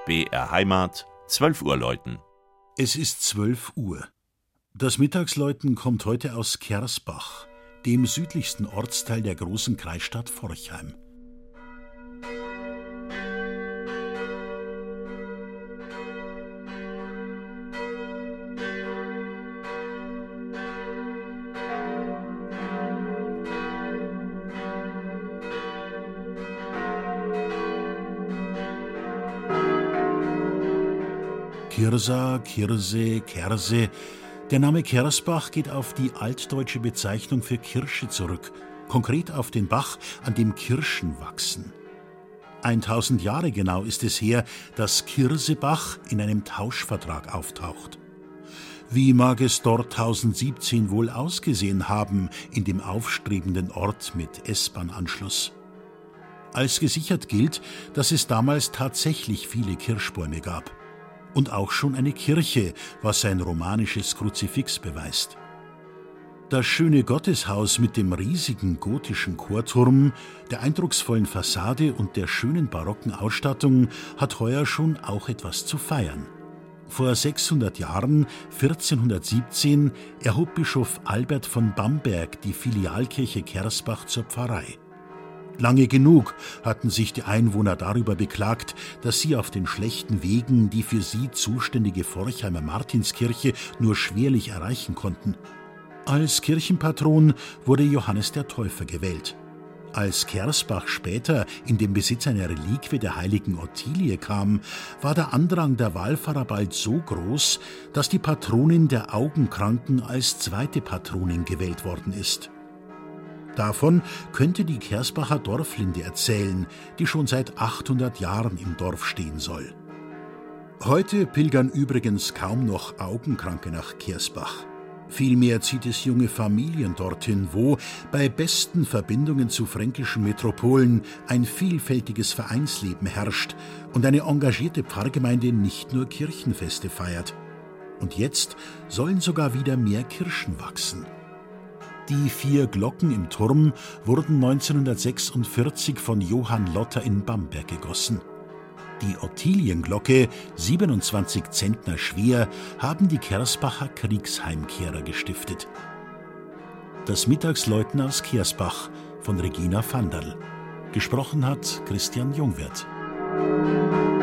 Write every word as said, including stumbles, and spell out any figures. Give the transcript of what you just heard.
B R Heimat, zwölf Uhr läuten. Es ist zwölf Uhr. Das Mittagsläuten kommt heute aus Kersbach, dem südlichsten Ortsteil der großen Kreisstadt Forchheim. Kirsa, Kirse, Kerse. Der Name Kersbach geht auf die altdeutsche Bezeichnung für Kirsche zurück, konkret auf den Bach, an dem Kirschen wachsen. Eintausend Jahre genau ist es her, dass Kirsebach in einem Tauschvertrag auftaucht. Wie mag es dort tausendsiebzehn wohl ausgesehen haben, in dem aufstrebenden Ort mit S-Bahn-Anschluss? Als gesichert gilt, dass es damals tatsächlich viele Kirschbäume gab. Und auch schon eine Kirche, was ein romanisches Kruzifix beweist. Das schöne Gotteshaus mit dem riesigen gotischen Chorturm, der eindrucksvollen Fassade und der schönen barocken Ausstattung hat heuer schon auch etwas zu feiern. Vor sechshundert Jahren, vierzehnhundertsiebzehn, erhob Bischof Albert von Bamberg die Filialkirche Kersbach zur Pfarrei. Lange genug hatten sich die Einwohner darüber beklagt, dass sie auf den schlechten Wegen die für sie zuständige Forchheimer Martinskirche nur schwerlich erreichen konnten. Als Kirchenpatron wurde Johannes der Täufer gewählt. Als Kersbach später in den Besitz einer Reliquie der heiligen Ottilie kam, war der Andrang der Wallfahrer bald so groß, dass die Patronin der Augenkranken als zweite Patronin gewählt worden ist. Davon könnte die Kersbacher Dorflinde erzählen, die schon seit achthundert Jahren im Dorf stehen soll. Heute pilgern übrigens kaum noch Augenkranke nach Kersbach. Vielmehr zieht es junge Familien dorthin, wo, bei besten Verbindungen zu fränkischen Metropolen, ein vielfältiges Vereinsleben herrscht und eine engagierte Pfarrgemeinde nicht nur Kirchenfeste feiert. Und jetzt sollen sogar wieder mehr Kirschen wachsen. Die vier Glocken im Turm wurden neunzehnhundertsechsundvierzig von Johann Lotter in Bamberg gegossen. Die Ottilienglocke, siebenundzwanzig Zentner schwer, haben die Kersbacher Kriegsheimkehrer gestiftet. Das Mittagsläuten aus Kersbach von Regina Vanderl. Gesprochen hat Christian Jungwirth.